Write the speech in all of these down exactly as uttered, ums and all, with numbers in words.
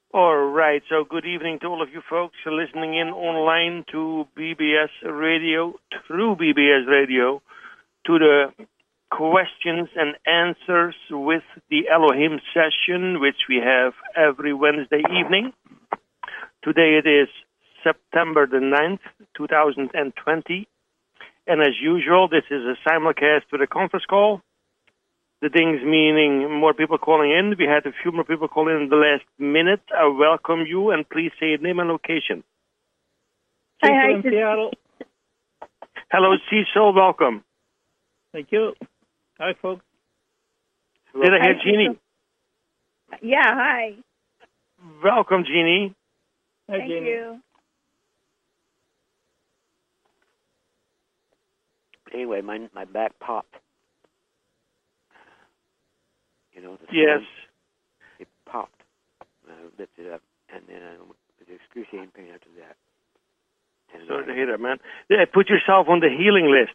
All right, so good evening to all of you folks listening in online to B B S Radio, through B B S Radio, to the questions and answers with the Elohim session, which we have every Wednesday evening. Today it is September the ninth, two thousand twenty, and as usual, this is a simulcast with a conference call. The things meaning more people calling in. We had a few more people calling in the last minute. I welcome you, and please say your name and location. Hi, hi. in Seattle. Hello, Cecil. Welcome. Thank you. Hi, folks. Did I hear Hi, Jeannie? Yeah, hi. Welcome, Jeannie. Hi, Thank Jeannie. you. Anyway, my my back popped. You know, the Yes. phone, it popped. I lifted it up, and then I was excruciating pain after that. And Sorry I- to hear that, man. Yeah, put yourself on the healing list.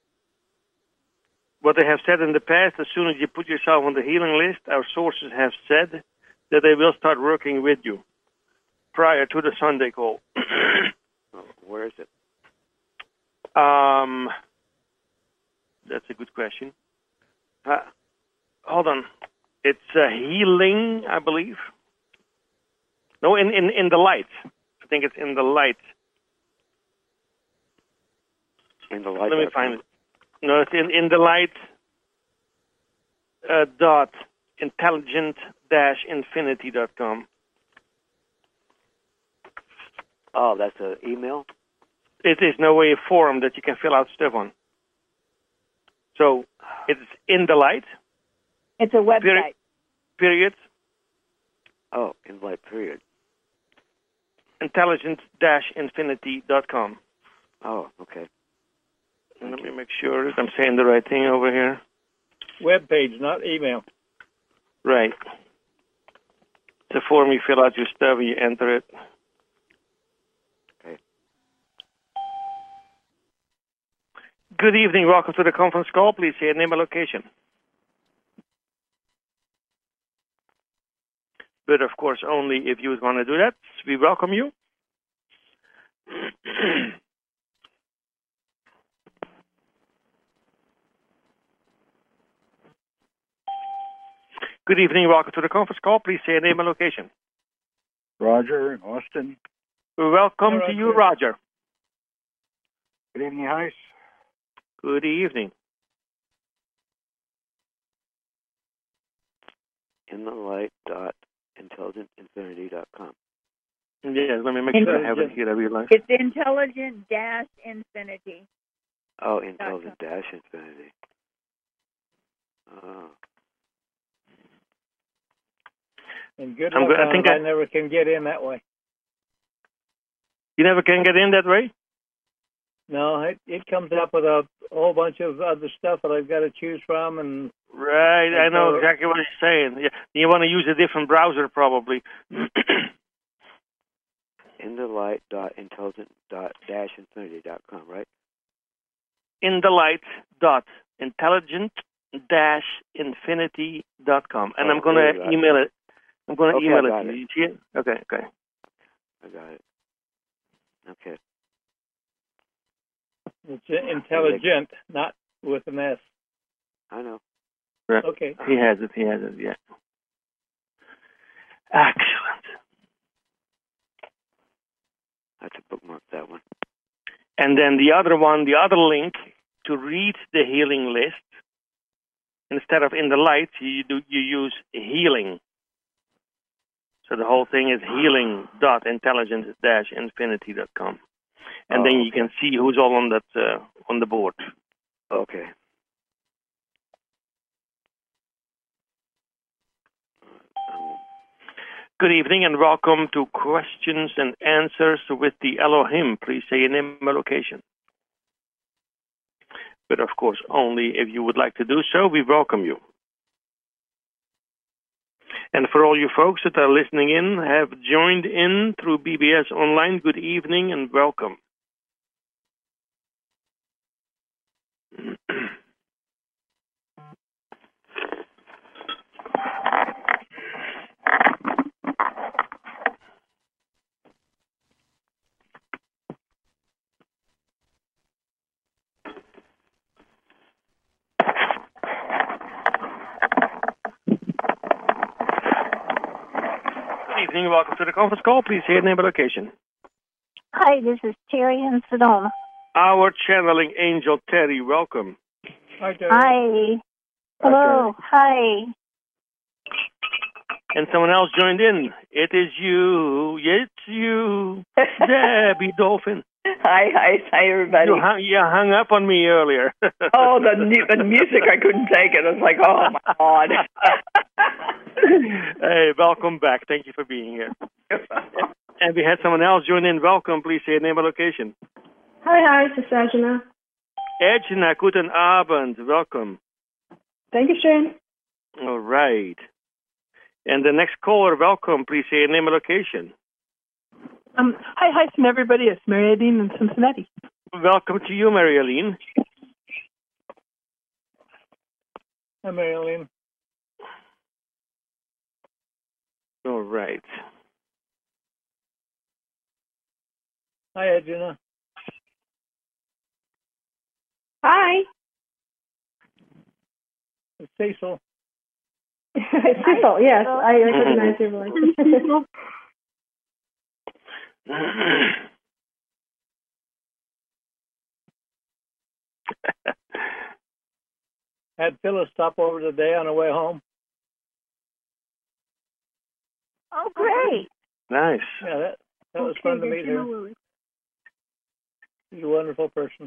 What they have said in the past, as soon as you put yourself on the healing list, our sources have said that they will start working with you prior to the Sunday call. Oh, where is it? um, that's a good question. Uh, hold on. It's uh, healing, I believe. No, in, in, in the light. I think it's in the light. In the light. Let me find it. No, it's in, in the light uh, dot intelligent dash infinity dot com. Oh, that's an email? It is no way a forum that you can fill out stuff on. So it's in the light, It's a website. Period. period, Oh, in light period. intelligent dash infinity dot com. Oh, okay. Let me make sure that I'm saying the right thing over here. Web page, not email. Right. It's a form, you fill out your stuff, you enter it. Okay. Good evening, welcome to the conference call. Please say your name and location. But of course, only if you want to do that. We welcome you. Good evening, welcome to the conference call. Please say your name and location. Roger in Austin. Welcome Hi, to you, Roger. Good evening, Heis. Good evening. In the light dot intelligent infinity dot com. Yeah, let me make sure I have it here. I realize. It's intelligent dash infinity. Oh, intelligent dash infinity. Oh. And good I'm luck good. I on think it. I- I never can get in that way. You never can get in that way? No, it, it comes up with a whole bunch of other stuff that I've got to choose from, and Right, I know So- exactly what you're saying. Yeah, you want to use a different browser, probably. In the light dot intelligent dot dash infinity dot com, right? In the light dot intelligent dash infinity dot com, and Oh, I'm going there to you got email it. I'm going to Okay, email I it got to it. you. You see it? Okay, okay. I got it. Okay. it's intelligent, not with an S. I know. Right. Okay. He has it. He has it. Yeah. Excellent. I have to bookmark that one. And then the other one, the other link to read the healing list. Instead of in the light, you do you use healing. So the whole thing is healing dot intelligent dash infinity dot com, and Oh, then you okay. can see who's all on that uh, on the board. Okay. Um, Good evening and welcome to Questions and Answers with the Elohim. Please say your name and location. But of course, only if you would like to do so, we welcome you. And for all you folks that are listening in, have joined in through B B S Online, good evening and welcome. evening. Welcome to the conference call. Please say your name and location. Hi, this is Terry in Sedona. Our channeling angel, Terry. Welcome. Hi, Terry. Hi. Hello. Hi. And someone else joined in. It is you. It's you. Debbie Dolphin. Hi, hi, hi, everybody. You hung, you hung up on me earlier. Oh, the, mu- the music, I couldn't take it. I was like, oh, my God. Hey, welcome back. Thank you for being here. And we had someone else join in. Welcome. Please say your name and location. Hi, hi, this is Sajana. Edna, guten Abend. Welcome. Dankeschön. All right. And the next caller, welcome. Please say your name and location. Um, hi, hi from everybody. It's Mary Aline in Cincinnati. Welcome to you, Mary-Aline. Hi, Marilyn. All right. Hi, Edna. Hi. It's Cecil. Cecil, yes, I recognize your voice. Had Phyllis stop over today on her way home. Oh, great. Nice. Yeah, that, that was fun to meet her. She's a wonderful person.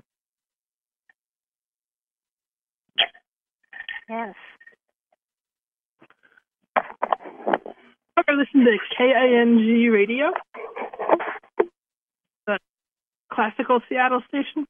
Yes. I listen to K I N G radio, the classical Seattle station.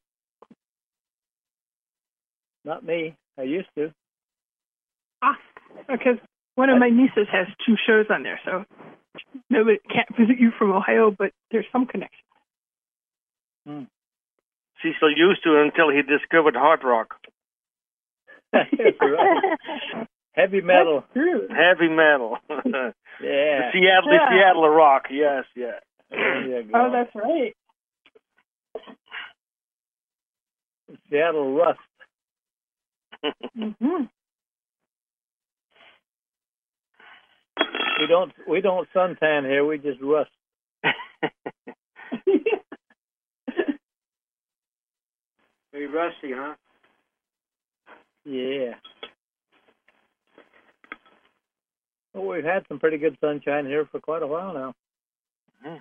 Not me. I used to. Ah, because one of my nieces has two shows on there, so nobody can't visit you from Ohio, but there's some connection. Hmm. Cecil used to until he discovered hard rock. That's right. Heavy metal. Heavy metal. Yeah. The Seattle, the Yeah. Seattle rock. Yes, yeah. There you go. Oh, that's right. Seattle rust. Mm-hmm. We don't we don't suntan here. We just rust. Very rusty, huh? Yeah. Well, we've had some pretty good sunshine here for quite a while now. Mhm.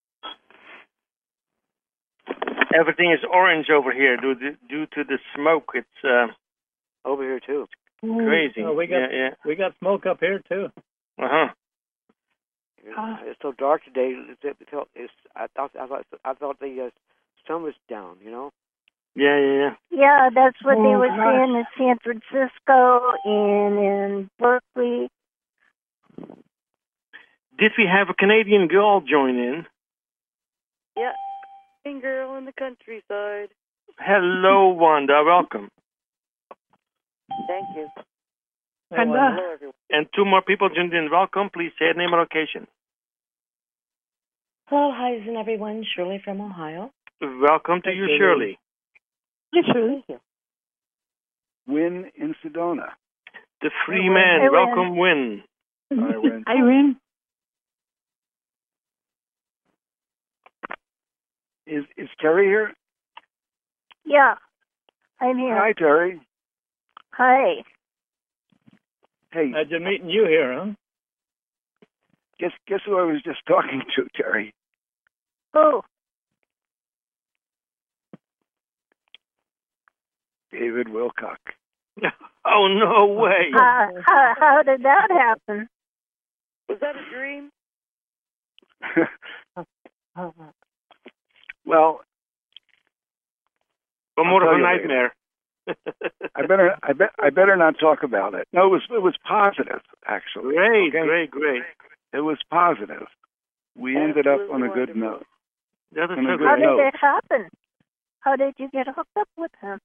Everything is orange over here due to, due to the smoke. It's uh, Over here, too. crazy. Oh, we got yeah, yeah. we got smoke up here too. Uh-huh. Ah. It's so dark today. It, it felt, it's, I thought I thought I thought the uh, sun was down. You know. Yeah, yeah, yeah. Yeah, that's what they Oh, were gosh. saying in San Francisco and in Berkeley. Did we have a Canadian girl join in? Yeah. Girl in the countryside. Hello, Wanda. Welcome. Thank you. And, Well, uh, Hello, everyone. And two more people joined in. Welcome. Please say your name and location. Hello, hi, and everyone. Shirley from Ohio. Welcome to Thank you, you. Shirley. Yes, Shirley. Thank you. Win in Sedona. The free Hey, Win. man. Hey, Win. Welcome, Win. Hi, Win. Hi, Win. Is is Terry here? Yeah, I'm here. Hi, Terry. Hi. Hey, Imagine meeting you here, huh? guess guess who I was just talking to, Terry? Oh, David Wilcock. Oh, no way. how, how, how did that happen? Was that a dream? Well, Or I'll more tell of a you nightmare. I better I bet I better not talk about it. No, it was it was positive actually. Great, okay? great, great. It was positive. We ended up on a Absolutely good wonderful. note. That is On a so good How great. note. did it happen? How did you get hooked up with him?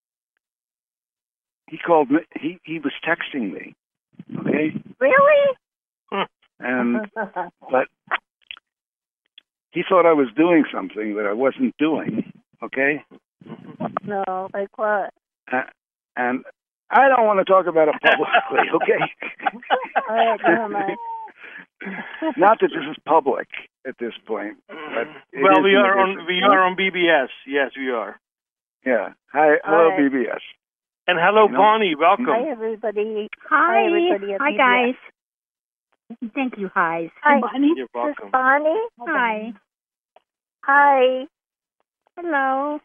He called me. He he was texting me. Okay, Really? and but he thought I was doing something that I wasn't doing. Okay, No, like what? uh, and I don't want to talk about it publicly. Okay. All right, never mind. Not that this is public at this point. But it well, is we in are on addition. we are on B B S. Yes, we are. Yeah. Hi, hello, Hi. B B S. And hello, You know- Bonnie. Welcome. Hi, everybody. Hi. everybody. at Hi, B B S. guys. Thank you, highs. Hi, Bonnie. You're this is welcome. Bonnie. Hi. Hi. Hello.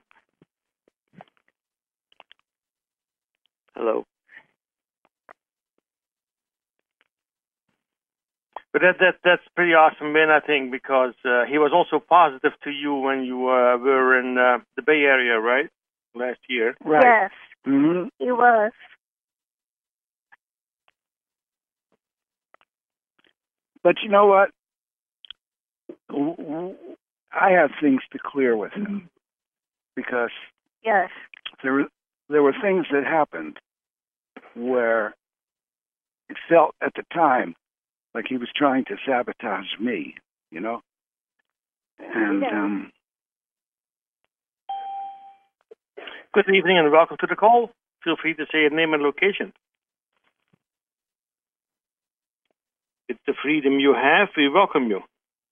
Hello. But that that that's pretty awesome, Ben. I think because uh, he was also positive to you when you uh, were in uh, the Bay Area, right, last year. Right. Yes, hmm he was. But you know what? W- w- I have things to clear with him because Yes. there were there were things that happened where it felt at the time like he was trying to sabotage me, you know. And Yeah. um, Good evening and welcome to the call. Feel free to say your name and location. It's the freedom you have. We welcome you.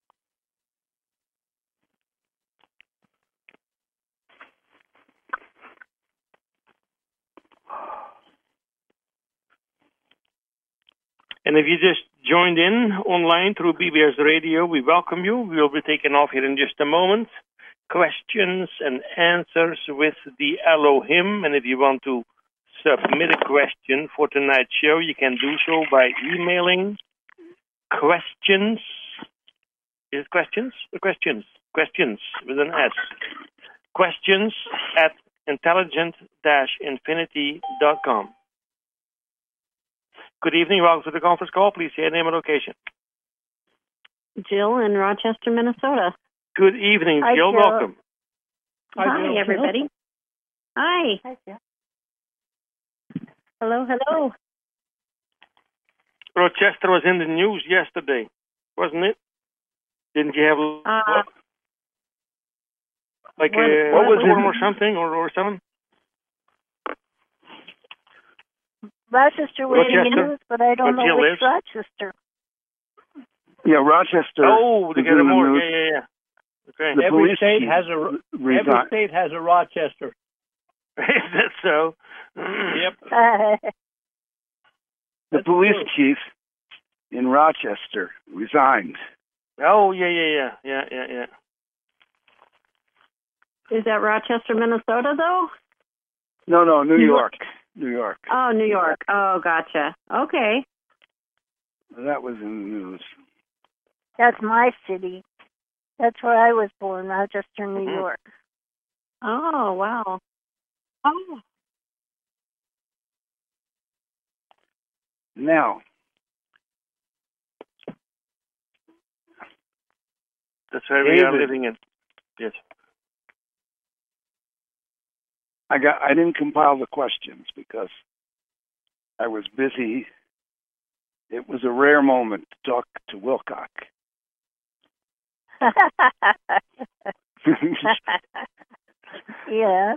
And if you just joined in online through B B S Radio, we welcome you. We'll be taking off here in just a moment. Questions and answers with the Elohim. And if you want to submit a question for tonight's show, you can do so by emailing questions. Is it questions? Or questions? Questions with an S. Questions at intelligent dash infinity dot com. Good evening. Welcome to the conference call. Please say your name and location. Jill in Rochester, Minnesota. Good evening, Hi, Jill. Jill. Welcome. Hi, Hi, Jill. everybody. Hi. Hi, Jill. Hello, hello. Rochester was in the news yesterday, wasn't it? Didn't you have Uh, like what- a what was storm it? or something or, or something? Rochester was in the Rochester? news, but I don't Where know Jill which is? Rochester. yeah, Rochester. Oh, to was get in a the more. news. Yeah, yeah, yeah. Okay. The Every police state chief has a every resigned. state has a Rochester. Is that so? Yep. The That's police true. chief in Rochester resigned. Oh, yeah, yeah, yeah, yeah, yeah, yeah. is that Rochester, Minnesota, though? No, no, New New York. New York. Oh, New York. Oh, gotcha. Okay. That was in the news. That's my city. That's where I was born, Rochester, New Mhm. York. Oh, wow. Oh. Now, That's where we are David. living in. Yes. I got I didn't compile the questions because I was busy. It was a rare moment to talk to Wilcock. Yes.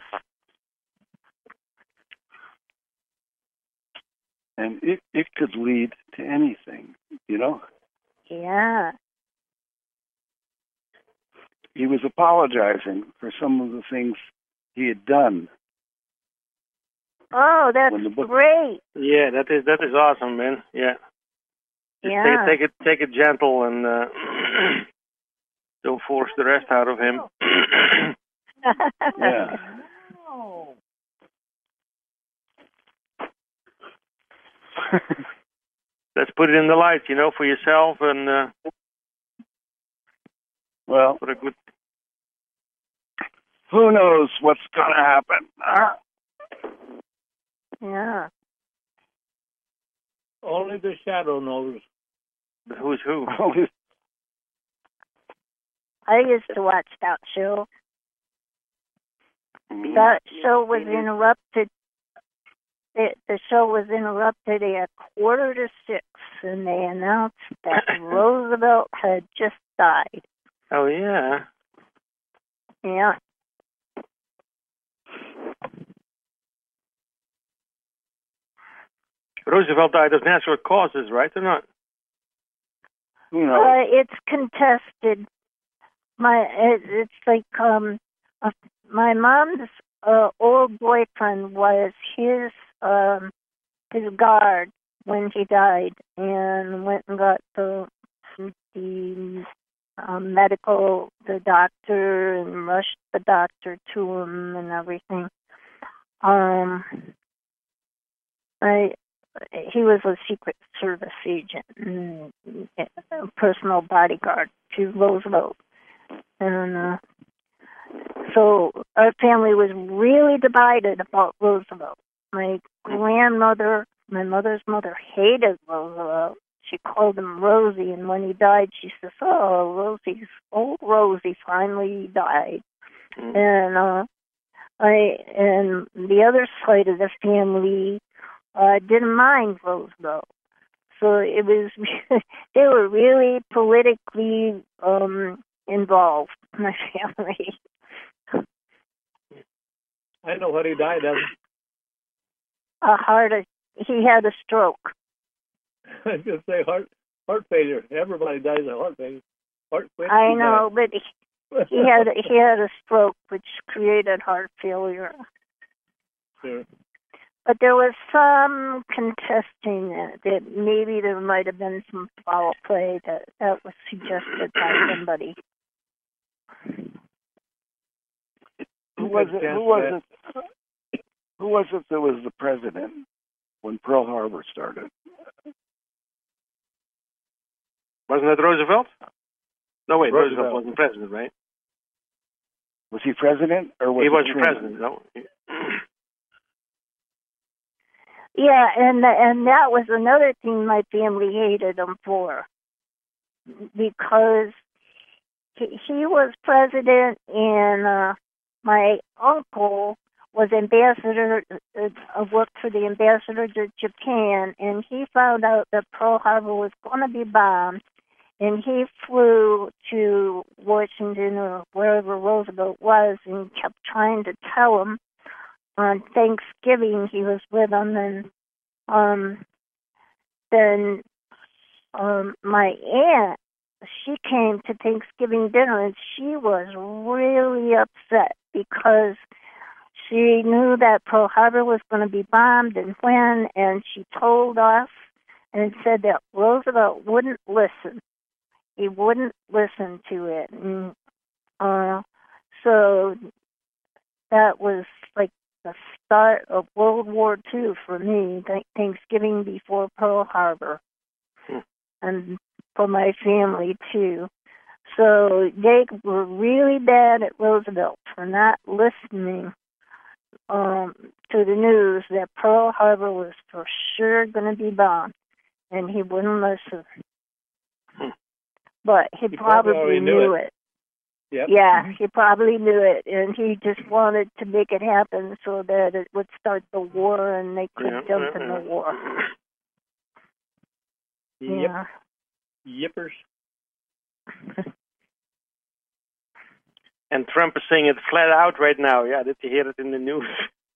And it, it could lead to anything, you know? Yeah. He was apologizing for some of the things he had done. Oh, that's When the book- great. Yeah, that is that is awesome, man. Yeah. Just Yeah. Take, take it take it gentle and uh, don't force the rest out of him. Yeah. Let's put it in the light, you know, for yourself and uh, Well, for a good. who knows what's going to happen? Ah. Yeah. Only the shadow knows. Who's who? I used to watch that show. That show was interrupted. The, the show was interrupted at quarter to six, and they announced that Roosevelt had just died. Oh yeah. Yeah. Roosevelt died of natural causes, right or not? Who knows? Uh, it's contested. My it, it's like um, uh, my mom's uh, old boyfriend was his um his guard when he died, and went and got the the um, medical the doctor and rushed the doctor to him and everything. Um, I he was a Secret Service agent, and a personal bodyguard to Roosevelt. And uh, so our family was really divided about Roosevelt. My grandmother, my mother's mother, hated Roosevelt. She called him Rosie, and when he died, she says, "Oh, Rosie's old Rosie finally died." Mm-hmm. And uh, I and the other side of the family uh, didn't mind Roosevelt. So it was they were really politically um, involved, my family. I know what he died of. A heart. He had a stroke. I was going to say heart heart failure. Everybody dies of heart failure. Heart failure. I know, but he, he had he had a stroke, which created heart failure. Sure. But there was some contesting it, that maybe there might have been some foul play that, that was suggested by somebody. Who was it? Who was it? Who was it that was the president when Pearl Harbor started? Wasn't that Roosevelt? No, wait, Roosevelt, Roosevelt wasn't president, right? Was he president or was he he wasn't Truman? president? No. Yeah, and and that was another thing my family hated him for, because he, he was president, and uh, my uncle was ambassador, uh, worked for the ambassador to Japan, and he found out that Pearl Harbor was going to be bombed, and he flew to Washington or wherever Roosevelt was and kept trying to tell him. On Thanksgiving, he was with them, and um, then um, my aunt, she came to Thanksgiving dinner, and she was really upset because she knew that Pearl Harbor was going to be bombed and when, and she told us and said that Roosevelt wouldn't listen. He wouldn't listen to it. And uh, so that was like the start of World War Two for me, th- Thanksgiving before Pearl Harbor, hmm. and for my family too. So they were really bad at Roosevelt for not listening um, to the news that Pearl Harbor was for sure going to be bombed, and he wouldn't listen. Hmm. But he, he probably, probably knew, knew it. it. Yep. Yeah, he probably knew it, and he just wanted to make it happen so that it would start the war and they could yeah, jump yeah, in yeah. the war. Yep. Yeah. Yippers. And Trump is saying it flat out right now. Yeah, did you hear it in the news?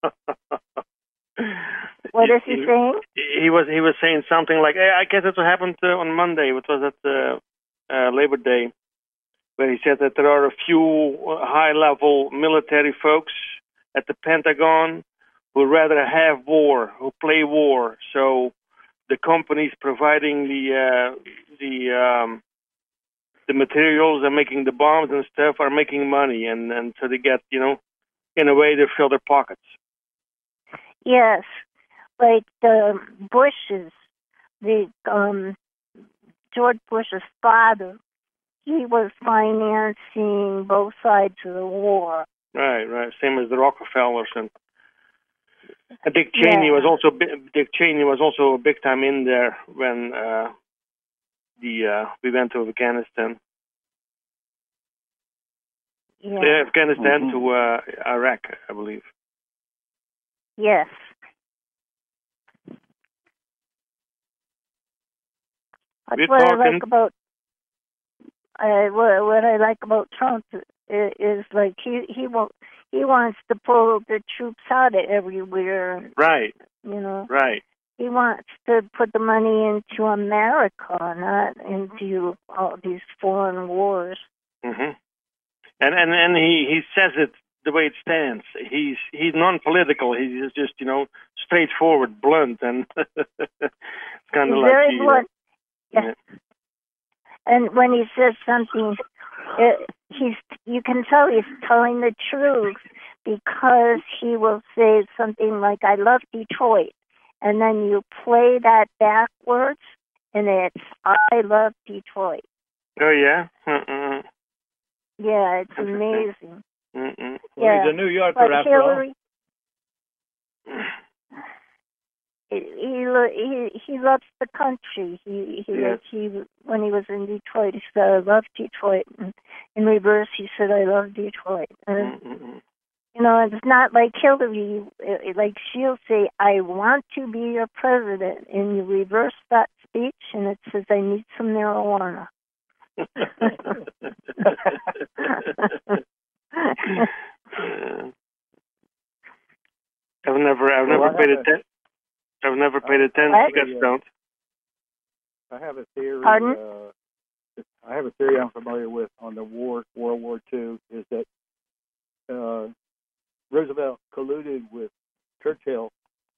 What is he, he saying? He was he was saying something like, I guess it happened uh, on Monday, which was at uh, uh, Labor Day, where he said that there are a few high-level military folks at the Pentagon who rather have war, who play war. So the companies providing the uh, the um, the materials and making the bombs and stuff are making money, and, and so they get, you know, in a way they fill their pockets. Yes, like the Bushes, the um, George Bush's father, he was financing both sides of the war. Right, right. Same as the Rockefellers, and, and Dick Cheney yeah. was also Dick Cheney was also a big time in there when uh, the uh, we went to Afghanistan. Yeah. yeah Afghanistan mm-hmm. to uh, Iraq, I believe. Yes. That's We're what talking... I like about uh, what, what I like about Trump is, is like he he won't he wants to pull the troops out of everywhere. Right. You know. Right. he wants to put the money into America, not into all these foreign wars. Mm-hmm. And and and he, he says it the way it stands. He's he's non-political. He's just, you know, straightforward, blunt, and it's kind of like very the, blunt. Uh, yeah. And when he says something, it, he's you can tell he's telling the truth, because he will say something like, "I love Detroit," and then you play that backwards, and it's "I love Detroit." Oh yeah. Mm-mm. Yeah, it's amazing. Mm-mm. Well, yeah. he's a New Yorker but after Hillary, all. He, he lo- he he loves the country. He he Yeah. like he when he was in Detroit, he said, "I love Detroit." And in reverse, he said, "I love Detroit." And, Mm-mm. you know, it's not like Hillary. It, it, like she'll say, "I want to be your president," and you reverse that speech, and it says, "I need some marijuana." Uh, I've never, I've Well, never I paid have a- attention. I've never paid attention What? to get stoned. I have a theory. Pardon? Uh, I have a theory I'm familiar with on the war, World War Two, is that uh, Roosevelt colluded with Churchill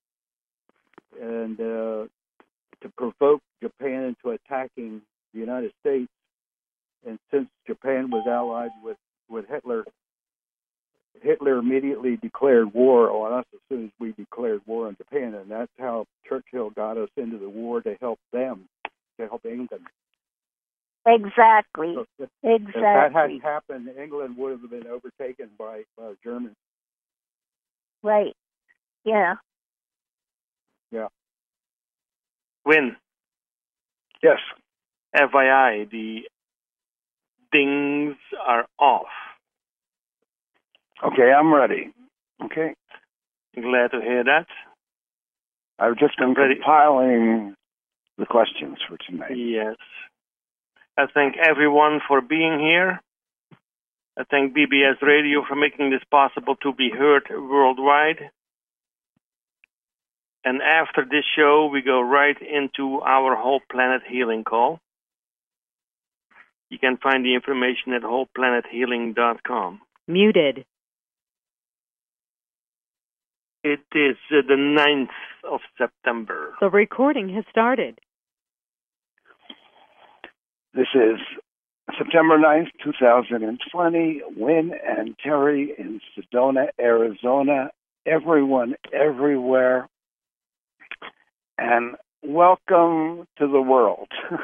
and uh, to provoke Japan into attacking the United States. And since Japan was allied with, with Hitler, Hitler immediately declared war on us as soon as we declared war on Japan, and that's how Churchill got us into the war to help them, to help England. Exactly. So if, exactly. if that hadn't happened, England would have been overtaken by uh, Germans. Right. Yeah. Yeah. Win. Yes. F Y I, the things are off. Okay, I'm ready. Okay. Glad to hear that. I've just been Ready. compiling the questions for tonight. Yes. I thank everyone for being here. I thank B B S Radio for making this possible to be heard worldwide. And after this show, we go right into our Whole Planet Healing call. You can find the information at whole planet healing dot com. Muted. It is uh, the ninth of September. The recording has started. This is September ninth, two thousand twenty. Wynn and Terry in Sedona, Arizona. Everyone, everywhere. And welcome to the world.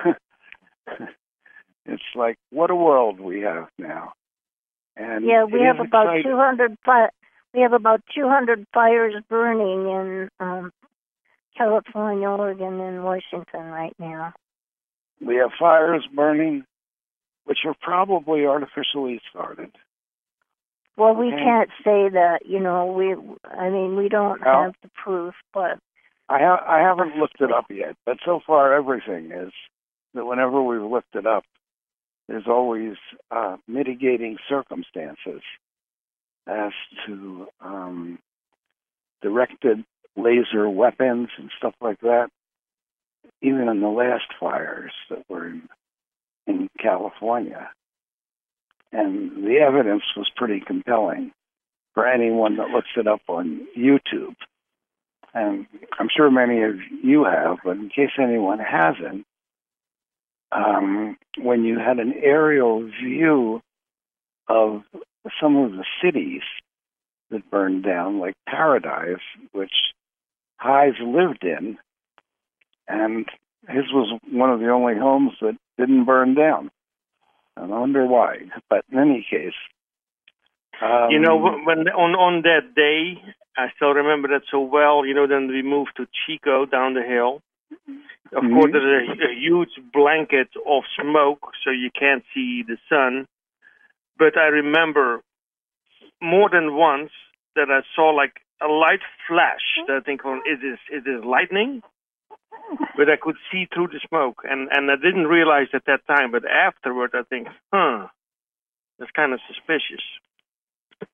It's like, what a world we have now. And Yeah, we it have is about exciting. two hundred. Fi- we have about two hundred fires burning in um, California, Oregon, and Washington right now. We have fires burning, which are probably artificially started. Well, we Okay. can't say that. You know, we. I mean, we don't Well, have the proof, but I, ha- I haven't looked it up yet, but so far everything is that whenever we've looked it up, there's always uh, mitigating circumstances as to um, directed laser weapons and stuff like that. Even in the last fires that were in, in California. And the evidence was pretty compelling for anyone that looks it up on YouTube. And I'm sure many of you have, but in case anyone hasn't, um, when you had an aerial view of some of the cities that burned down, like Paradise, which Hayes lived in, and his was one of the only homes that didn't burn down. I wonder why. But in any case, um, You know, when on on that day, I still remember that so well. You know, then we moved to Chico down the hill. Of Mhm. course, there's a, a huge blanket of smoke, so you can't see the sun. But I remember more than once that I saw like a light flash. That I think, well, is this is this lightning? But I could see through the smoke, and and I didn't realize at that time. But afterward, I think, huh, that's kind of suspicious.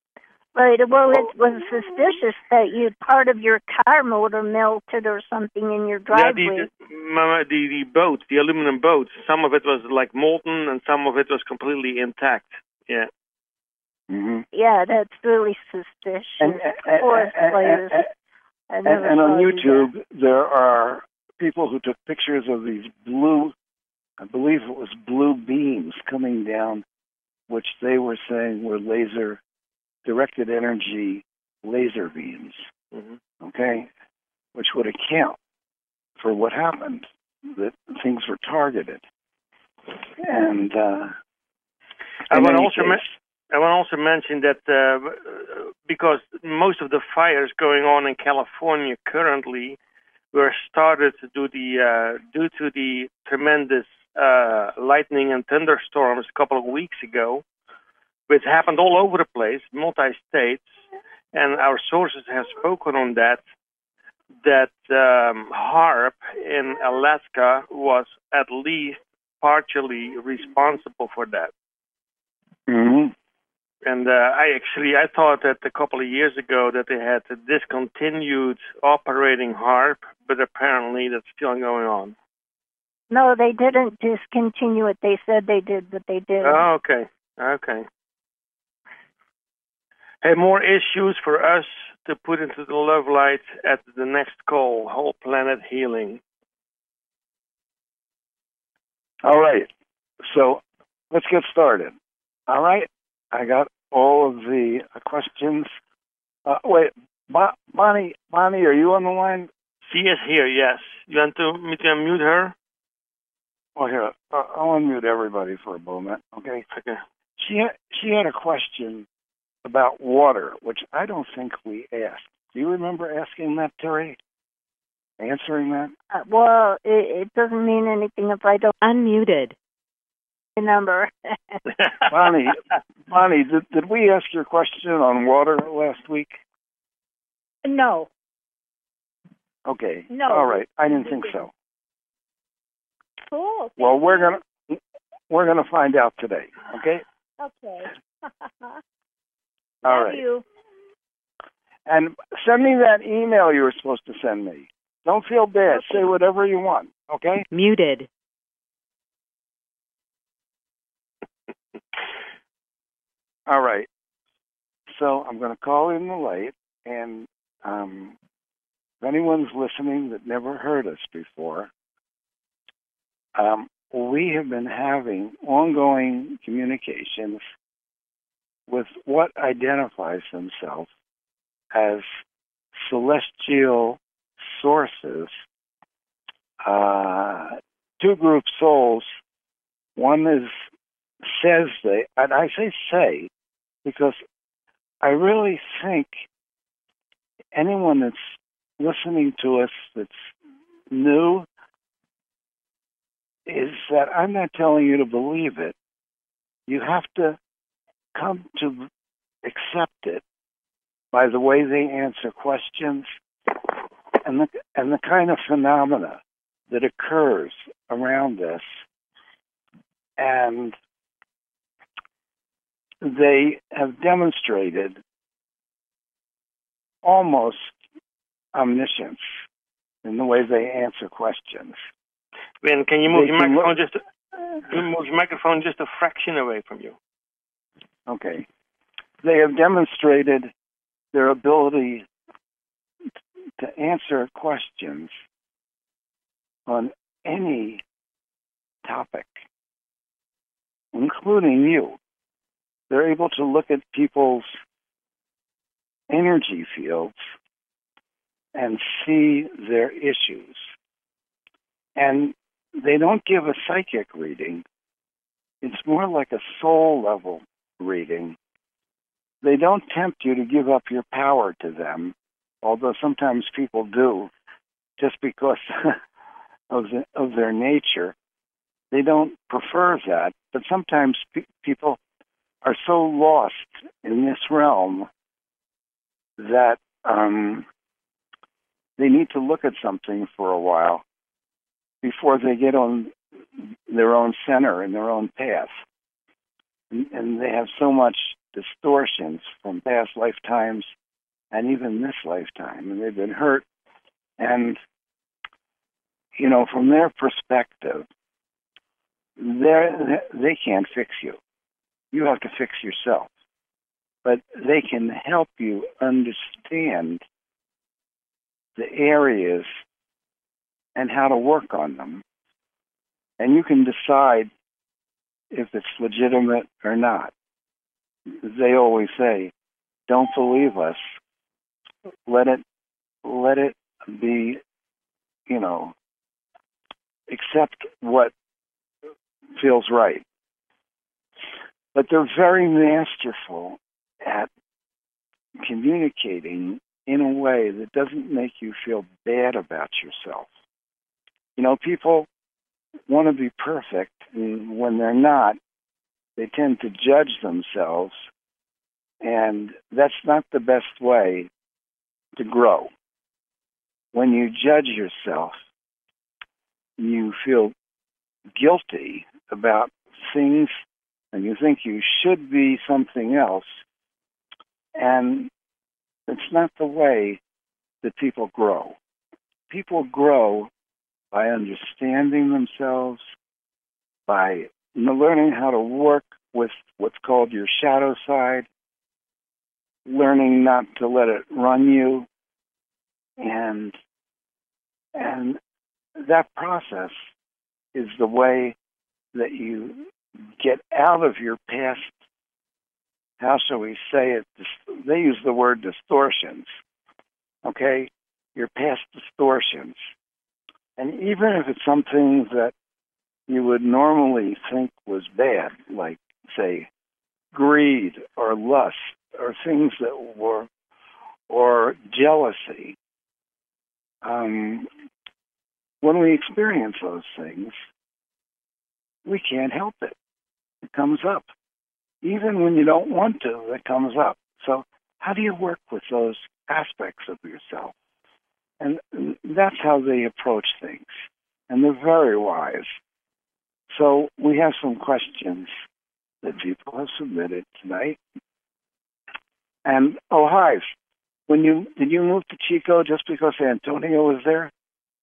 Right. Well, it was suspicious that you part of your car motor melted or something in your Yeah, driveway. the, the, the, the boats, the aluminum boats, some of it was like molten and some of it was completely intact. Yeah. Mm-hmm. Yeah, that's really suspicious. And, Forest and, fires. and, I and, never and saw on you YouTube, there. there are people who took pictures of these blue, I believe it was blue beams coming down, which they were saying were laser, directed energy laser beams. Mm-hmm. Okay? Which would account for what happened, that things were targeted. And uh, I in want any also case, I want to also mention that uh, because most of the fires going on in California currently were started to do the uh, due to the tremendous uh, lightning and thunderstorms a couple of weeks ago, which happened all over the place, multi-states, and our sources have spoken on that, that um, HAARP in Alaska was at least partially responsible for that. Mm-hmm. And uh, I actually, I thought that a couple of years ago that they had discontinued operating HAARP, but apparently that's still going on. No, they didn't discontinue it. They said they did, but they didn't. Oh, okay. Okay. Hey, more issues for us to put into the love light at the next call, Whole Planet Healing. All right. So let's get started. All right. I got all of the questions. Uh, wait, Bo- Bonnie, Bonnie, are you on the line? She is here, yes. You want to, me to unmute her? Well, here, uh, I'll unmute everybody for a moment, okay? Okay. She had, she had a question about water, which I don't think we asked. Do you remember asking that, Terry? Answering that? Uh, well, it, it doesn't mean anything if I don't Unmuted. remember. Bonnie, Bonnie, did, did we ask your question on water last week? No. Okay. No. All right. I didn't think so. Cool. Well, we're gonna we're gonna find out today. Okay. Okay. All Love right. you. And send me that email you were supposed to send me. Don't feel bad. Okay. Say whatever you want. Okay. Muted. All right. So I'm going to call in the light, and um, if anyone's listening that never heard us before, um, we have been having ongoing communications with what identifies himself as celestial sources, uh, two group souls. One is says they, and I say say because I really think anyone that's listening to us that's new is that I'm not telling you to believe it. You have to come to accept it by the way they answer questions and the and the kind of phenomena that occurs around us. And they have demonstrated almost omniscience in the way they answer questions. Ben, can you move They your can microphone look- just a, can you move your microphone just a fraction away from you? Okay. They have demonstrated their ability to answer questions on any topic, including you. They're able to look at people's energy fields and see their issues. And they don't give a psychic reading. It's more like a soul level reading. They don't tempt you to give up your power to them, although sometimes people do, just because of the, of their nature. They don't prefer that, but sometimes pe- people are so lost in this realm that um, they need to look at something for a while before they get on their own center and their own path. And, and they have so much distortions from past lifetimes and even this lifetime, and they've been hurt. And, you know, from their perspective, they're, they can't fix you. You have to fix yourself. But they can help you understand the areas and how to work on them. And you can decide if it's legitimate or not. They always say, don't believe us. Let it, let it be, you know, accept what feels right. But they're very masterful at communicating in a way that doesn't make you feel bad about yourself. You know, people want to be perfect, and when they're not, they tend to judge themselves, and that's not the best way to grow. When you judge yourself, you feel guilty about things, and you think you should be something else, and it's not the way that people grow. People grow by understanding themselves, by learning how to work with what's called your shadow side, learning not to let it run you, and and that process is the way that you get out of your past, how shall we say it, they use the word distortions, okay? Your past distortions. And even if it's something that you would normally think was bad, like, say, greed or lust or things that were, or jealousy, um, when we experience those things, we can't help it. It comes up. Even when you don't want to, it comes up. So how do you work with those aspects of yourself? And that's how they approach things. And they're very wise. So we have some questions that people have submitted tonight. And, oh, hi. When you, did you move to Chico just because Antonio was there?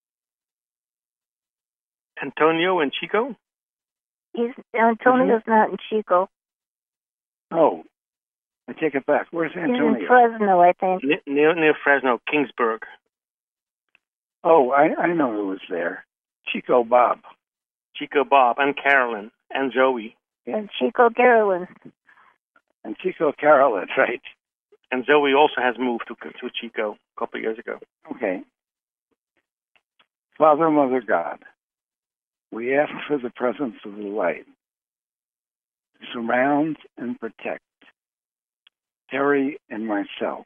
Antonio in Chico? He's, Antonio's Mm-hmm. not in Chico. Oh, I take it back. Where's Antonio? He's in Fresno, I think. Ne- Near, near Fresno, Kingsburg. Oh, I, I know who was there. Chico Bob. Chico Bob and Carolyn and Zoe. And Chico Carolyn. And Chico Carolyn, right. And Zoe also has moved to, to Chico a couple of years ago. Okay. Father, Mother, God, we ask for the presence of the light to surround and protect Terry and myself,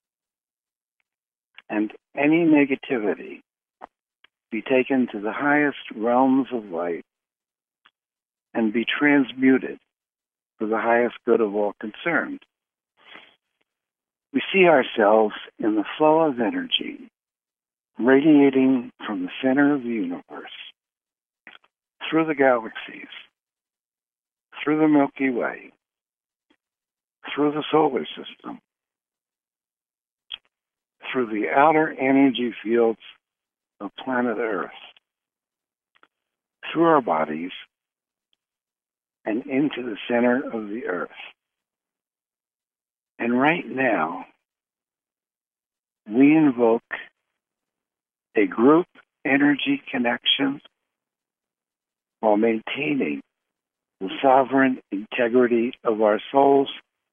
and any negativity be taken to the highest realms of light and be transmuted for the highest good of all concerned. We see ourselves in the flow of energy radiating from the center of the universe, through the galaxies, through the Milky Way, through the solar system, through the outer energy fields of planet Earth, through our bodies, and into the center of the Earth. And right now, we invoke a group energy connection while maintaining the sovereign integrity of our souls.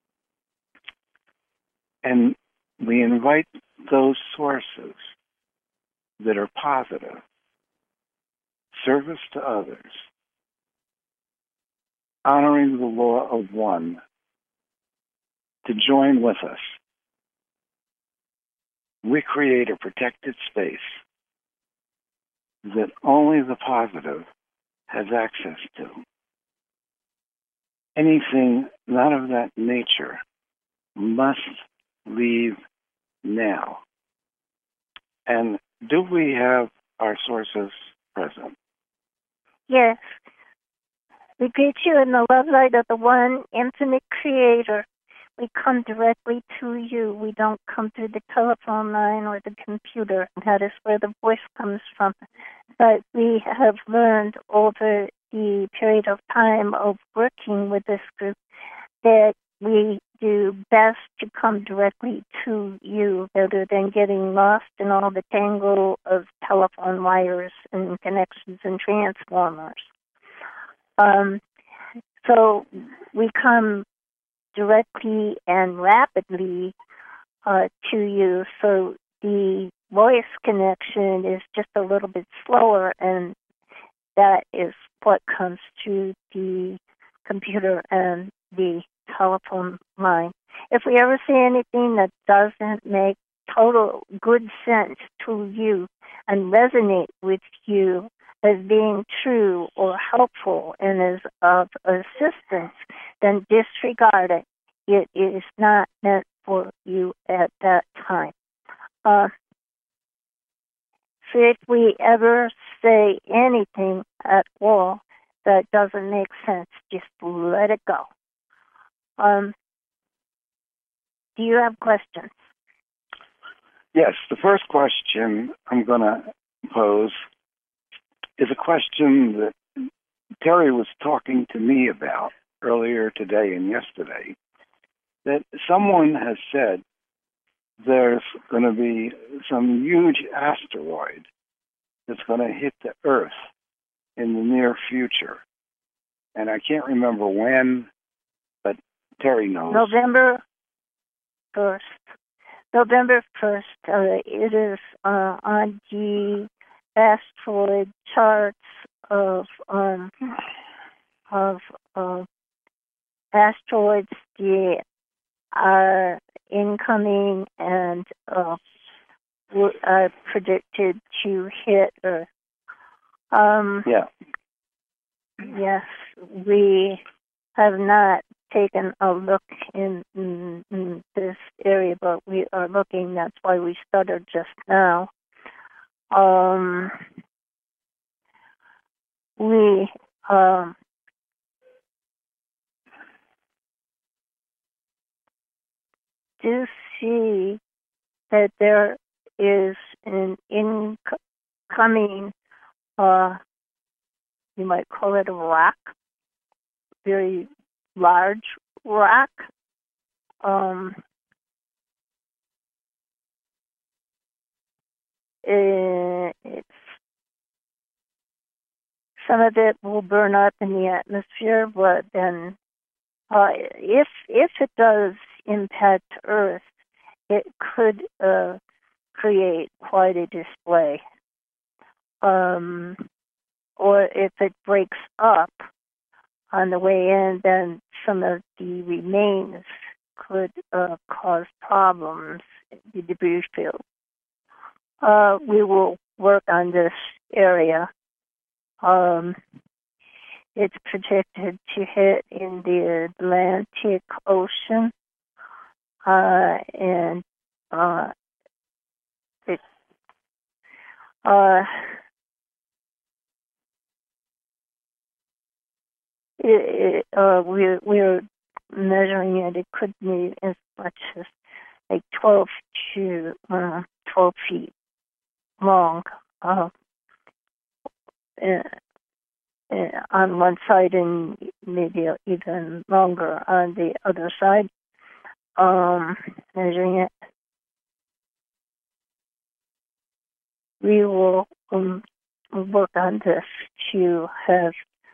And we invite those sources that are positive, service to others, honoring the law of one, to join with us. We create a protected space that only the positive has access to. Anything not of that nature must leave now. And do we have our sources present? Yes. We greet you in the love light of the one infinite creator. we come directly to you. We don't come through the telephone line or the computer. That is where the voice comes from. But we have learned over the period of time of working with this group that we do best to come directly to you rather than getting lost in all the tangle of telephone wires and connections and transformers. Um, so we come directly and rapidly uh, to you, so the voice connection is just a little bit slower, and that is what comes through the computer and the telephone line. If we ever say anything that doesn't make total good sense to you and resonate with you as being true or helpful and as of assistance, then disregard it. It is not meant for you at that time. Uh, so if we ever say anything at all that doesn't make sense, just let it go. Um, do you have questions? Yes, the first question I'm going to pose is a question that Terry was talking to me about earlier today and yesterday, that someone has said there's going to be some huge asteroid that's going to hit the Earth in the near future. And I can't remember when, but Terry knows. November first. November first. Uh, it is uh, on the asteroid charts of um, of uh, asteroids that are incoming and uh, are predicted to hit Earth. Um, yeah. Yes, we have not taken a look in, in, in this area, but we are looking. That's why we stuttered just now. Um, we um, do see that there is an incoming, uh, you might call it a rock, very large rock. Um, it, it's some of it will burn up in the atmosphere, but then uh, if if it does impact Earth, it could uh, create quite a display. Um, or if it breaks up on the way in, then some of the remains could uh, cause problems in the debris field. Uh, we will work on this area. Um, it's projected to hit in the Atlantic Ocean, uh, and uh, it, uh, it, it, uh, we're, we're measuring it. It could be as much as like twelve to uh, twelve feet long. Uh, uh, uh, on one side and maybe even longer on the other side. Um, measuring it. We will um, work on this to have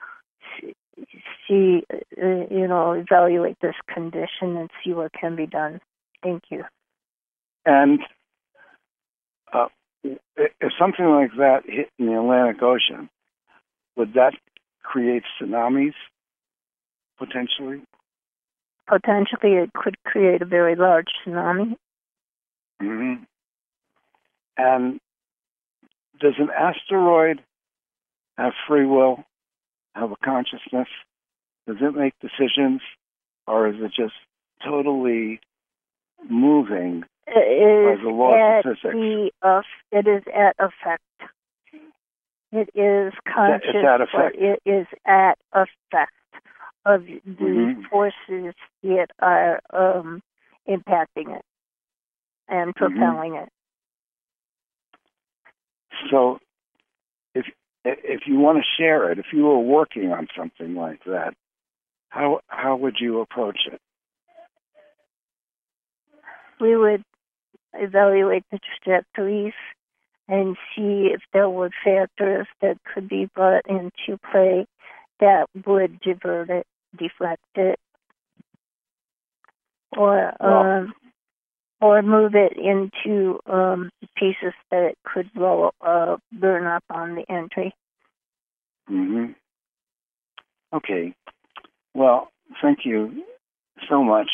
see, uh, you know, evaluate this condition and see what can be done. Thank you. And uh, if something like that hit in the Atlantic Ocean, would that create tsunamis, potentially? Potentially, it could create a very large tsunami. Mm-hmm. And does an asteroid have free will, have a consciousness? Does it make decisions, or is it just totally moving it by the laws of physics? The, uh, it is at effect. It is conscious, it's at effect. but it is at effect. of the Mhm. forces that are um, impacting it and propelling it. So, if if you want to share it, if you were working on something like that, how how would you approach it? We would evaluate the trajectories and see if there were factors that could be brought into play that would divert it, deflect it, or Well- um, or move it into um, pieces that it could blow, uh, burn up on the entry. hmm Okay. Well, thank you so much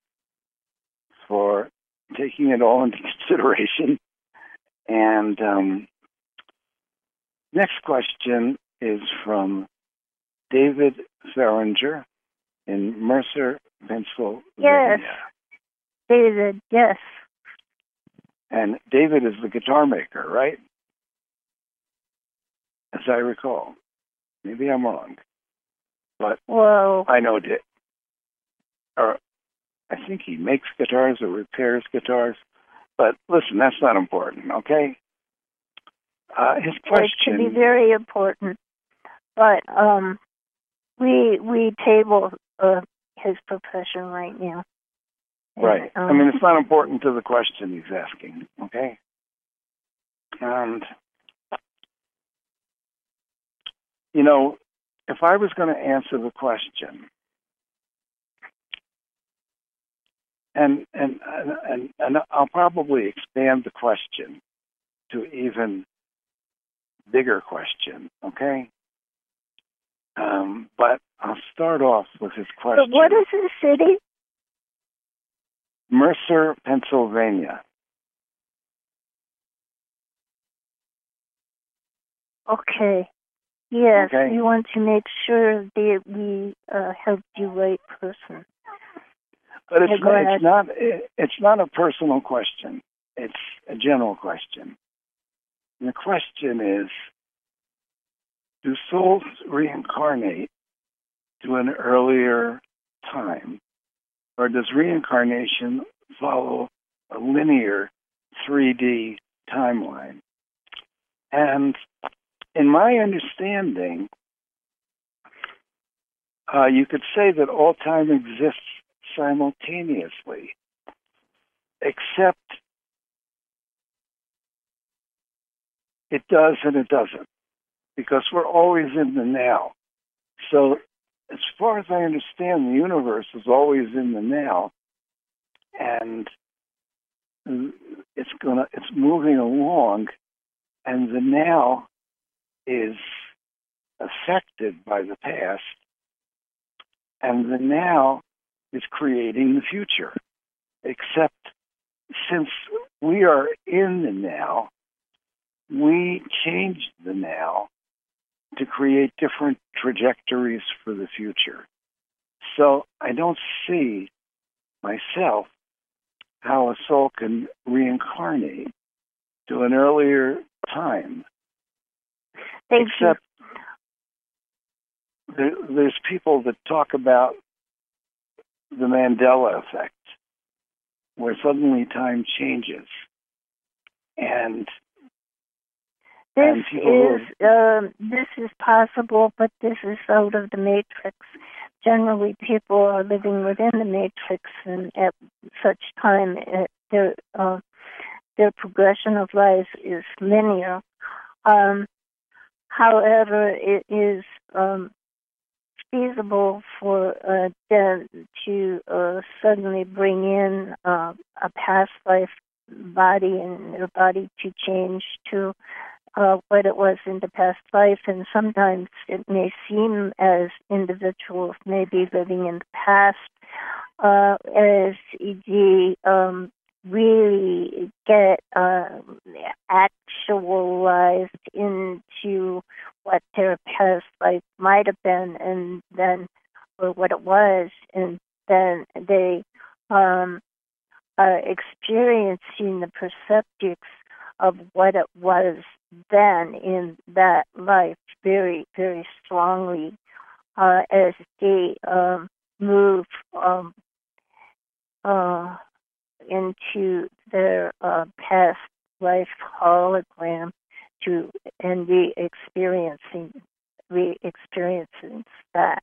for taking it all into consideration. And um, next question is from David Feringer in Mercer, Pennsylvania. Yes, David, yes. And David is the guitar maker, right? As I recall. Maybe I'm wrong. But Well, I know Dick. Or I think he makes guitars or repairs guitars. But listen, that's not important, okay? Uh, his it can be question... very important, but um, we we table uh, his profession right now. Right. Um, I mean, it's not important to the question he's asking, okay? And, you know, if I was going to answer the question, and, and, and, and I'll probably expand the question to even bigger question, okay? Um, but I'll start off with his question. But what is his city? Mercer, Pennsylvania. Okay. Yes, Okay. we want to make sure that we uh, help the right person. But it's Yeah, go not, ahead. it's not it- it's not a personal question. It's a general question. And the question is, do souls reincarnate to an earlier time, or does reincarnation follow a linear three D timeline? And in my understanding, uh, you could say that all time exists simultaneously, except it does and it doesn't, because we're always in the now. So as far as I understand, the universe is always in the now, and it's gonna it's moving along, and the now is affected by the past, and the now is creating the future. Except since we are in the now, we change the now to create different trajectories for the future. So I don't see myself how a soul can reincarnate to an earlier time. Thank Except there, there's people that talk about the Mandela effect, where suddenly time changes. And This and people is um, this is possible, but this is out of the matrix. Generally, people are living within the matrix, and at such time, uh, their uh, their progression of life is linear. Um, however, it is um, feasible for uh, them to uh, suddenly bring in uh, a past life body and their body to change to uh, what it was in the past life, and sometimes it may seem as individuals may be living in the past uh, as the um, really get uh, actualized into what their past life might have been, and then or what it was, and then they um, are experiencing the perceptics of what it was then in that life very, very strongly. uh, as they um, move um, uh, into their uh, past life hologram to and re-experiencing re-experiencing that.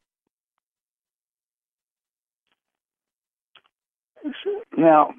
Now,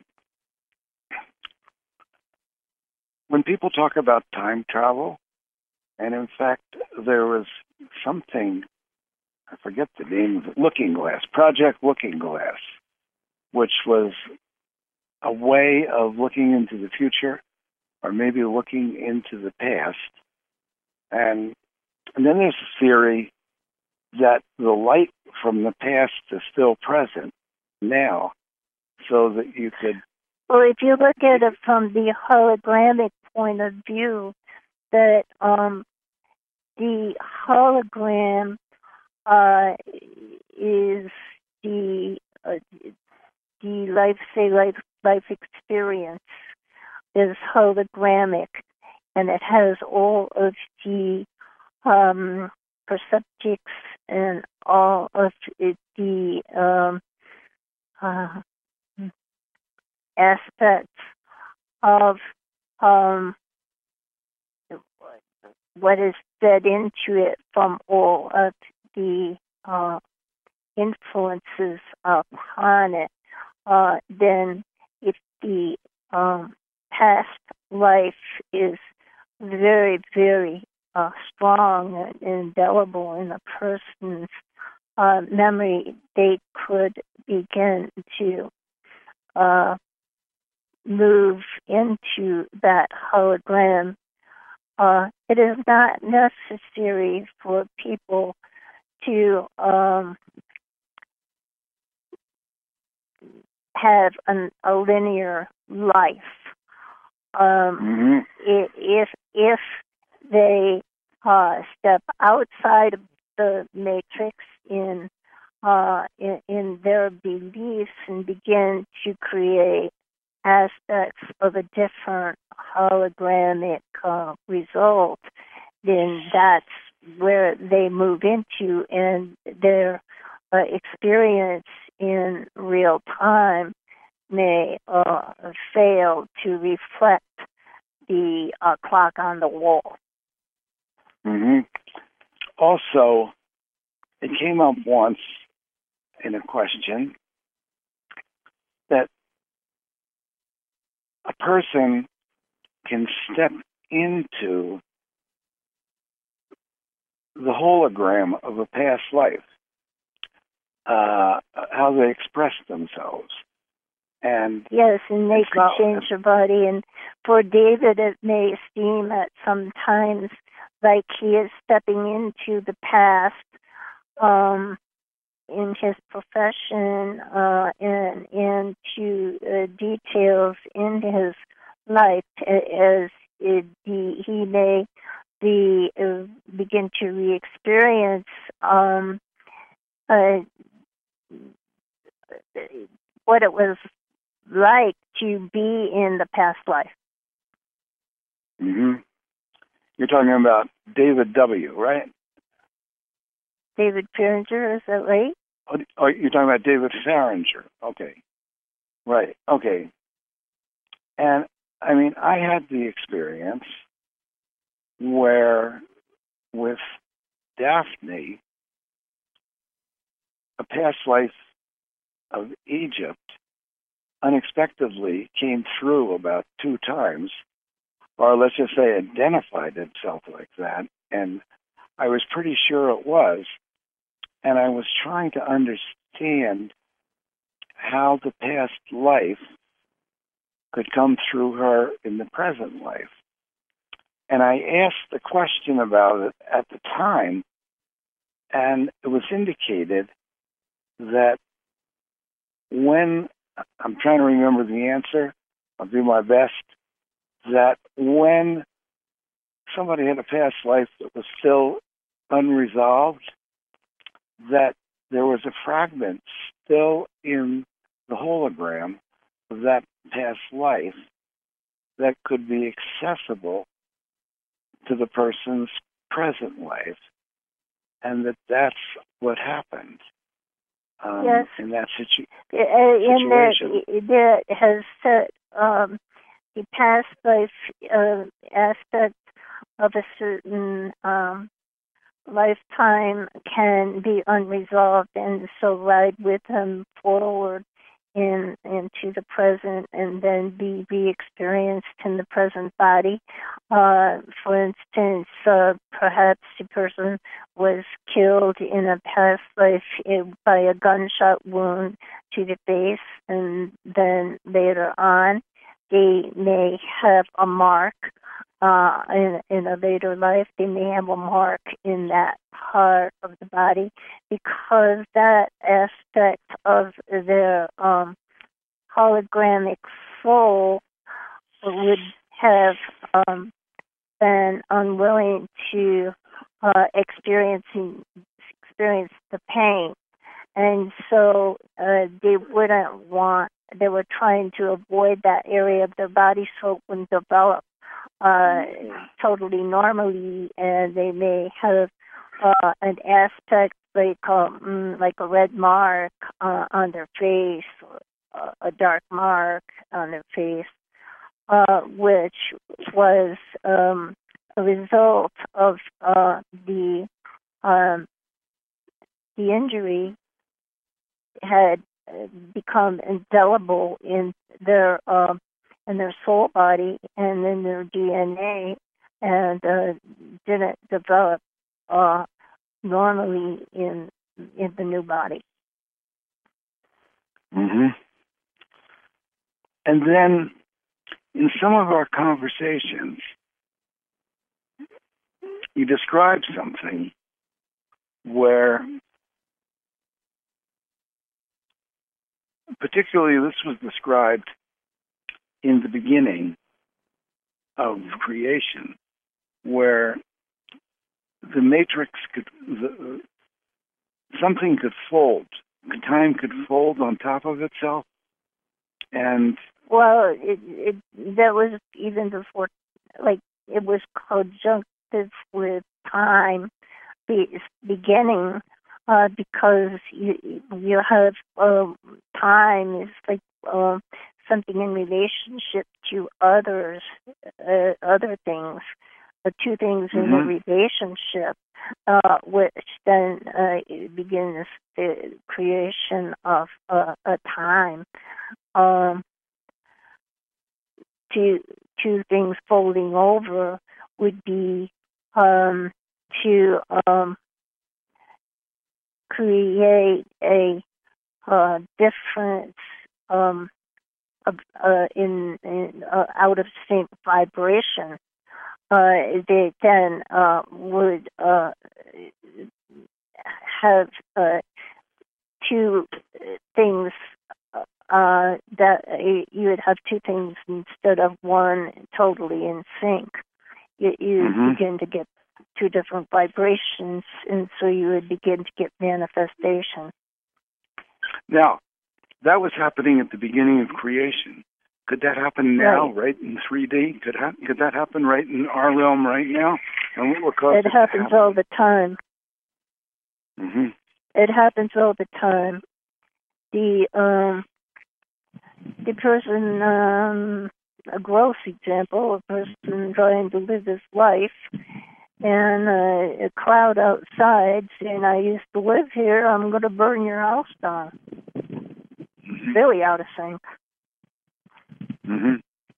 when people talk about time travel, and in fact, there was something, I forget the name of it, Looking Glass, Project Looking Glass, which was a way of looking into the future or maybe looking into the past. And, and then there's a theory that the light from the past is still present now, so that you could... Well, if you look at it from the hologramic point of view, that um, the hologram uh, is the uh, the life, say, life, life experience is hologramic, and it has all of the um, perceptics and all of it, the um, uh, aspects of um, what is fed into it from all of the uh, influences upon it. Uh, then if the um, past life is very, very uh, strong and indelible in a person's uh, memory, they could begin to uh, move into that hologram. Uh, it is not necessary for people to um, have an, a linear life. Um, mm-hmm. If if they uh, step outside of the matrix in, uh, in in their beliefs and begin to create aspects of a different hologramic uh, result, then that's where they move into, and their uh, experience in real time may uh, fail to reflect the uh, clock on the wall. Mm-hmm. Also, it came up once in a question that a person can step into the hologram of a past life, uh, how they express themselves. And yes, and they could not, change their body. And for David, it may seem at sometimes like he is stepping into the past um, in his profession uh, and into uh, details in his life, as it, the, he may be uh, begin to re-experience um, uh, what it was like to be in the past life. Mm-hmm. You're talking about David W., right? David Farringer, is that right? Oh, oh, you're talking about David Farringer. Okay. Right. Okay. And, I mean, I had the experience where with Daphne, a past life of Egypt unexpectedly came through about two times, or let's just say identified itself like that, and I was pretty sure it was, and I was trying to understand how the past life could come through her in the present life. And I asked the question about it at the time, and it was indicated that when, I'm trying to remember the answer, I'll do my best, that when somebody had a past life that was still unresolved, that there was a fragment still in the hologram of that past life that could be accessible to the person's present life. and that that's what happened um, Yes. in that situ- Uh, in that situation. that has set um, the past life uh, aspect of a certain um, lifetime can be unresolved, and so ride with them forward in into the present, and then be re-experienced in the present body. Uh, for instance, uh, perhaps the person was killed in a past life by a gunshot wound to the face, and then later on they may have a mark uh, in, in a later life. They may have a mark in that part of the body because that aspect of their um, hologramic soul would have um, been unwilling to uh, experiencing experience the pain, and so uh, they wouldn't want. They were trying to avoid that area of their body so it wouldn't develop uh, totally normally, and they may have uh, an aspect like um, like a red mark uh, on their face, or a dark mark on their face, uh, which was um, a result of uh, the um, the injury had become indelible in their uh, in their soul body and in their D N A, and uh, didn't develop uh, normally in in the new body. Mm-hmm. And then in some of our conversations, you described something where, particularly this was described in the beginning of creation, where the matrix could, the, something could fold, time could fold on top of itself, and well, it, it that was even before, like it was conjunctive with time be, beginning, uh, because you you have uh, time is like uh, something in relationship to others, uh, other things, uh, two things mm-hmm. in a relationship, uh, which then uh, begins the creation of uh, a time. Um, two two things folding over would be um, to um, create a uh, difference um, of, uh, in, in uh, out of sync vibration. Uh, they then uh, would uh, have uh, two things. Uh, that uh, you would have two things instead of one totally in sync. You, you mm-hmm. begin to get two different vibrations, and so you would begin to get manifestation. Now, that was happening at the beginning of creation. Could that happen now, right, right in three D? Could ha- could that happen right in our realm right now? And what would cause it? It happens happen? all the time. Mm-hmm. It happens all the time. The um. The person, um, a gross example, a person trying to live his life, and uh, a crowd outside saying, I used to live here, I'm going to burn your house down. Mm-hmm. Really out of sync. Mm-hmm.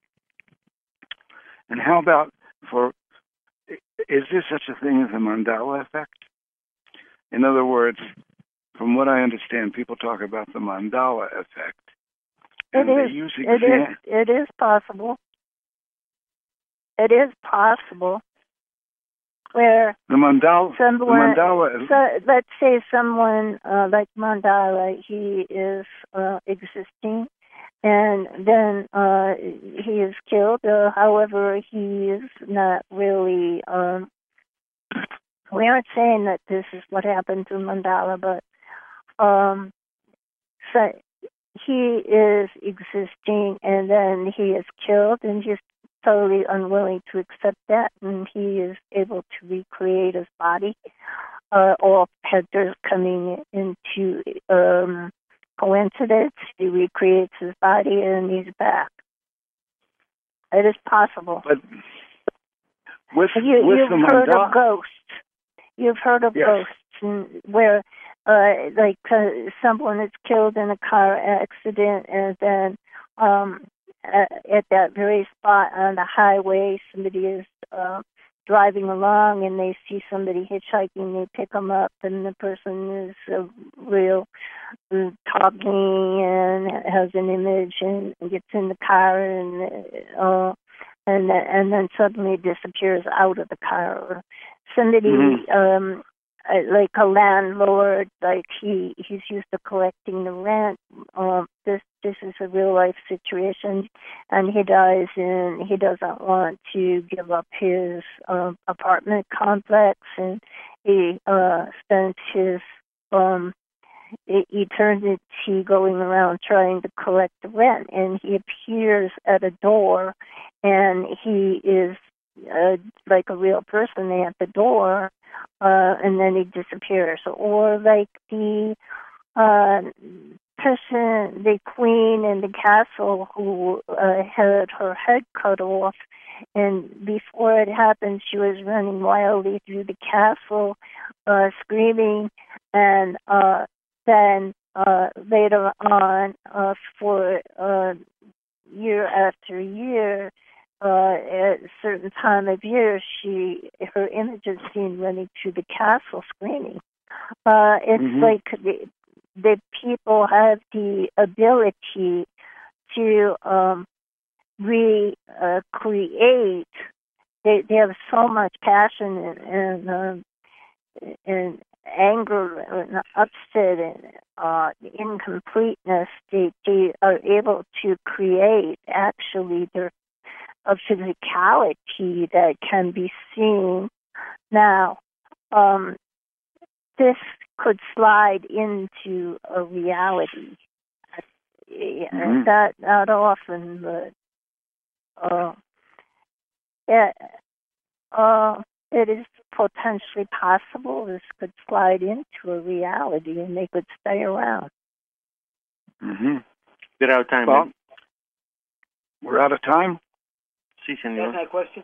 And how about for, is there such a thing as a Mandala effect? In other words, from what I understand, people talk about the Mandala effect. It is, it is, it is possible. It is possible where the mandala, someone, the mandala is, so, let's say someone uh, like Mandala, he is uh, existing, and then uh, he is killed. Uh, however, he is not really. Um, we aren't saying that this is what happened to Mandala, but um, so. He is existing, and then he is killed, and he's totally unwilling to accept that, and he is able to recreate his body. uh, all Hector's coming into um, coincidence. He recreates his body and he's back. It is possible. But with, you, with you've the heard Mandela, of ghosts. You've heard of yes. ghosts and where, uh, like, uh, someone is killed in a car accident, and then um, at, at that very spot on the highway, somebody is uh, driving along, and they see somebody hitchhiking. They pick them up, and the person is uh, real, uh, talking and has an image, and gets in the car, and uh, and and then suddenly disappears out of the car. Or somebody, mm-hmm. um, like a landlord, like he he's used to collecting the rent. Um, this this is a real life situation, and he dies, and he doesn't want to give up his um, apartment complex, and he uh, spends his um, eternity going around trying to collect the rent, and he appears at a door, and he is uh, like a real person at the door, uh, and then he disappears. Or like the uh, person, the queen in the castle who uh, had her head cut off, and before it happened, she was running wildly through the castle, uh, screaming, and uh, then uh, later on, uh, for uh, year after year, uh, at a certain time of year, she her image is seen running through the castle screaming. Uh, it's mm-hmm. like the, the people have the ability to um, recreate. Uh, they they have so much passion and and, um, and anger and upset and uh, incompleteness. They they are able to create actually their a physicality that can be seen. Now, um, this could slide into a reality. Mm-hmm. That not often, but uh, yeah, uh, it is potentially possible this could slide into a reality, and they could stay around. Mm-hmm. We're out of time. Well, we're out of time. Si, senor. That's my question.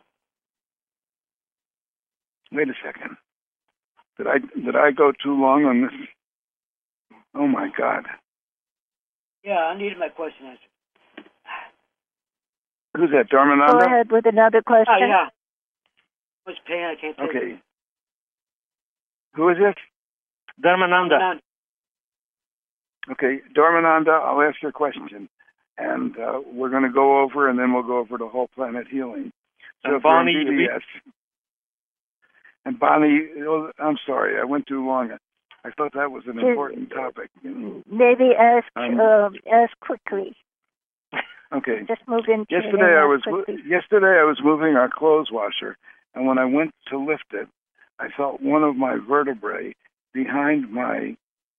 Wait a second. Did I did I go too long on this? Oh my God. Yeah, I needed my question answered. Who's that, Dharmananda? Go ahead with another question. Oh, yeah. What's pain? I can't take Okay. it. Who is it? Dharmananda. Okay, Dharmananda, I'll ask your question. And uh, we're going to go over, and then we'll go over to whole planet healing. So and Bonnie, B B S, and Bonnie, oh, I'm sorry, I went too long. I thought that was an important topic. Maybe ask um, uh, ask quickly. Okay. Just move into yesterday. I was quickly. yesterday I was moving our clothes washer, and when I went to lift it, I felt one of my vertebrae behind my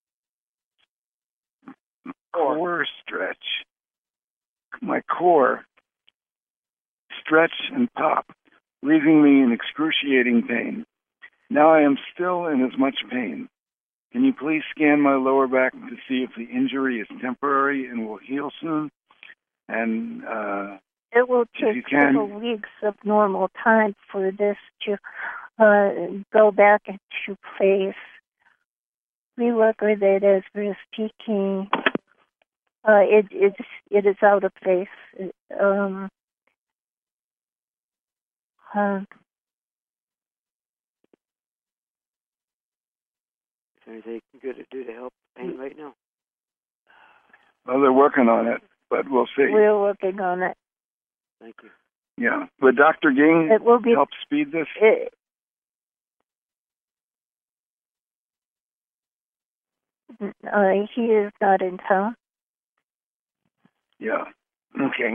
core stretch. My core stretch and pop, leaving me in excruciating pain. Now I am still in as much pain. Can you please scan my lower back to see if the injury is temporary and will heal soon? And uh, it will take several weeks of normal time for this to uh, go back into place. We work with it as we're speaking. Uh, it it it is out of place. Um, uh, Is there anything good to do to help pain right now? Well, they're working on it, but we'll see. We're working on it. Thank you. Yeah. Would Doctor Ging it will be, help speed this? It, uh, he is not in town. Yeah. Okay.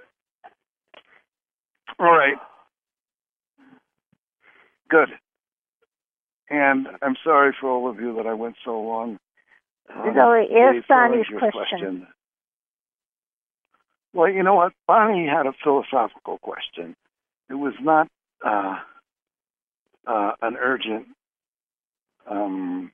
All right. Good. And I'm sorry for all of you that I went so long. Um, so ask Bonnie's question. question. Well, you know what? Bonnie had a philosophical question. It was not uh, uh, an urgent um,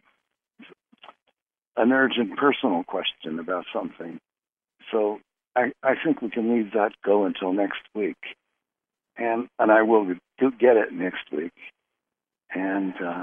an urgent personal question about something. So I, I think we can leave that go until next week. And and I will do get it next week. And uh,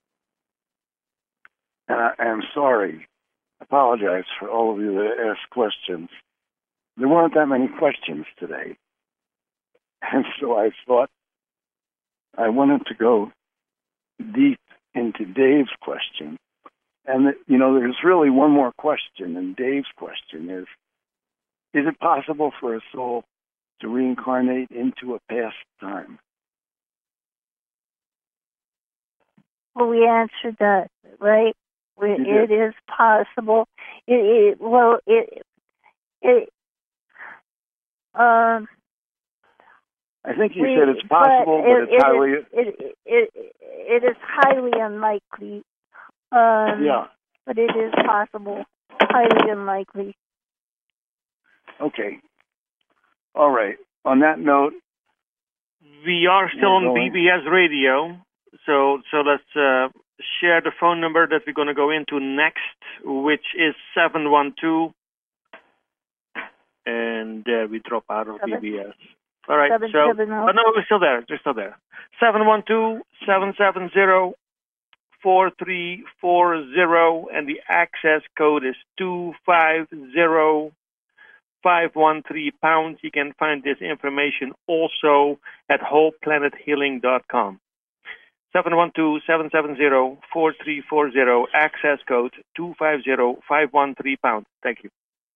and I, I'm sorry. I apologize for all of you that asked questions. There weren't that many questions today. And so I thought I wanted to go deep into Dave's question. And, you know, there's really one more question. And Dave's question is, is it possible for a soul to reincarnate into a past time? Well, we answered that, right? We, it is possible. It, it well, it it um. I think you we, said it's possible, but, but it's it, highly it, it, it it is highly unlikely. Um, yeah. But it is possible, highly unlikely. Okay. All right. On that note, we are still on going. B B S Radio, so so let's uh, share the phone number that we're going to go into next, which is seven one two, and uh, we drop out of Seven. B B S. All right, Seven, so seven, oh. but no, we're still there. We're still there. seven one two, seven seven zero, four three four zero, and the access code is two five zero five one three pounds. You can find this information also at whole planet healing dot com. seven one two, seven seven zero, four three four zero, access code two five zero five one three pounds. Thank you.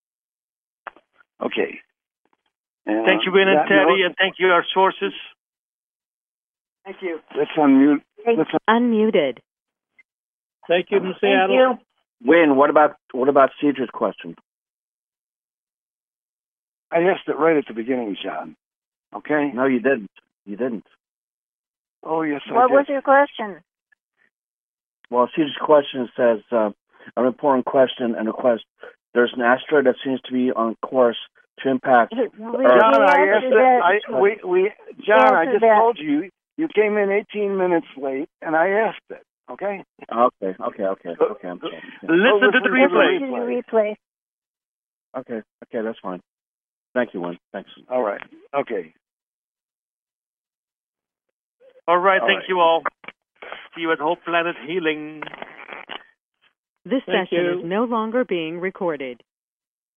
Okay. And thank you, Win and that Terry, note, and thank you, our sources. Thank you. Let's unmute. Let's Unmuted. Thank you from Thank Seattle. you. Win, what about what about Cedra's question? I asked it right at the beginning, John. Okay? No, you didn't. You didn't. Oh, yes, I What did. was your question? Well, Cedra's question says, uh, an important question and request. There's an asteroid that seems to be on course to impact. We, John, I asked it. I, we, we, John, I just that. told you, you came in eighteen minutes late, and I asked it. Okay? Okay, okay, okay, okay. I'm sorry. Listen, listen to the to the replay. The replay. Okay, okay, that's fine. Thank you, Win. Thanks. All right. Okay. All right, All thank right. you all. See you at Whole Planet Healing. This Thank session you. is no longer being recorded.